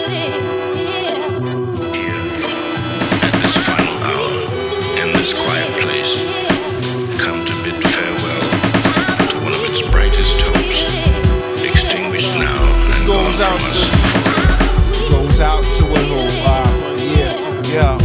Goes out to a little yeah.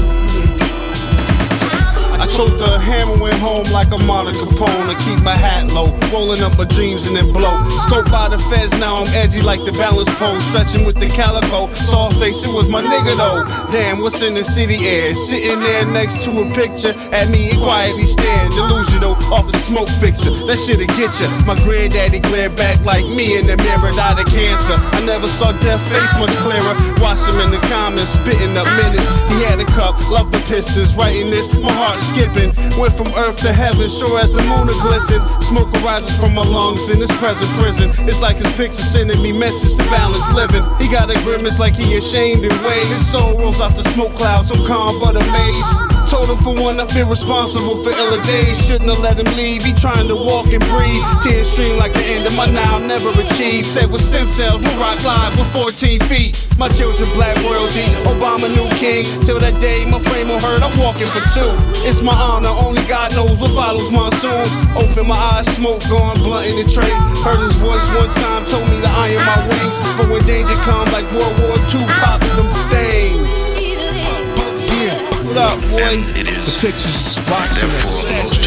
I told the hammer went home like a Monica Capone. I keep my hat low, rolling up my dreams and then blow. Scoped by the feds, now I'm edgy like the balance pole. Stretching with the calico, soft face, it was my nigga though. Damn, what's in the city air? Sitting there next to a picture, at me and quietly stared. Delusional off the smoke fixture, that shit'll get ya. My granddaddy glared back like me in the mirror, died of cancer. I never saw death face much clearer. Watched him in the comments, spitting up minutes. He had a cup, loved the Pistons. Writing this, my heart skipping. Went from earth to heaven, sure as the moon will glisten. Smoke arises from my lungs in this present prison. It's like his picture sending me message to balance living. He got a grimace like he ashamed and way. His soul rolls out the smoke cloud, so calm but amazed. Told him for one I feel responsible for iller days. Shouldn't have let him leave, he trying to walk and breathe. Tears stream like the end of my now never achieved. Said with stem cells, we'll rock live with 14 feet. My children black royalty, Obama new king. Till that day my frame will hurt, I'm walking for two. It's my honor, only God knows what follows monsoons. Open my eyes, smoke gone, blunt in the tray. Heard his voice one time, told me to iron my wings. But when danger comes like World War II, pop them things. What up, boy? The pictures is boxing us.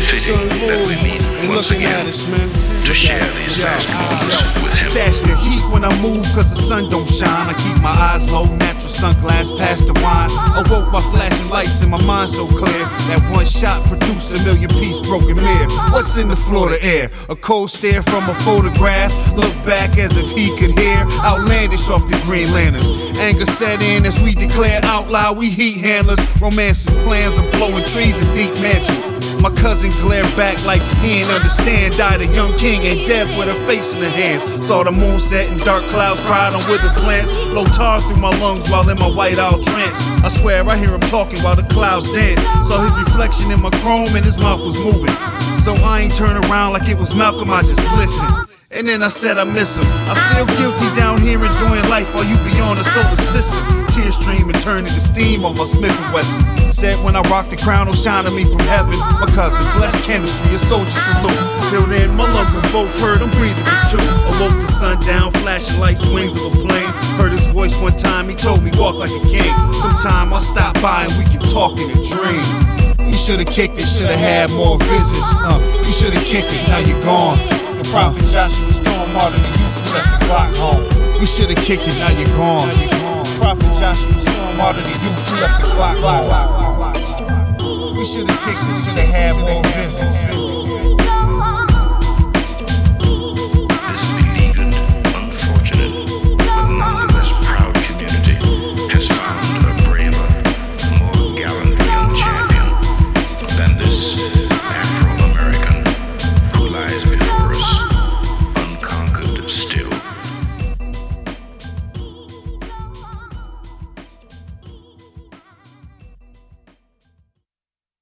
And looking at us, man. To share these last moments with him. Stash the heat when I move, cause the sun don't shine. I keep my eyes low, natural sunglass past the wine. Awoke by flashing lights and my mind so clear. That one shot produced a million-piece broken mirror. What's in the Florida air? A cold stare from a photograph. Look back as if he could hear. Outlandish off the Green Lanterns. Anger set in as we declared out loud. We heat handlers, romancing plans of blowing trees in deep mansions. My cousin glared back like he ain't understand. Died a young king and dead with her face in her hands. Saw the moon set and dark clouds cried on withered plants. Blow tar through my lungs while in my white owl trance. I swear I hear him talking while the clouds dance. Saw his reflection in my chrome and his mouth was moving. So I ain't turn around like it was Malcolm, I just listened. And then I said I miss him. I feel guilty down here enjoying life while you beyond the solar system. Tears stream and turn into steam on my Smith & Wesson. Said when I rock the crown, will shine on me from heaven. My cousin, blessed chemistry, a soldier salute. Till then, my lungs were both hurt, I'm breathing for two. Awoke to sundown, flashing lights, wings of a plane. Heard his voice one time, he told me walk like a king. Sometime I'll stop by and we can talk in a dream. You should've kicked it, should've had more visits. You should've kicked it, now you're gone. The prophet Joshua stormed harder than you who left the block home. We should've kicked it, now you're gone. Prophet Joshua stormed harder than you who left the block home. We should've kicked it, should've had more visits.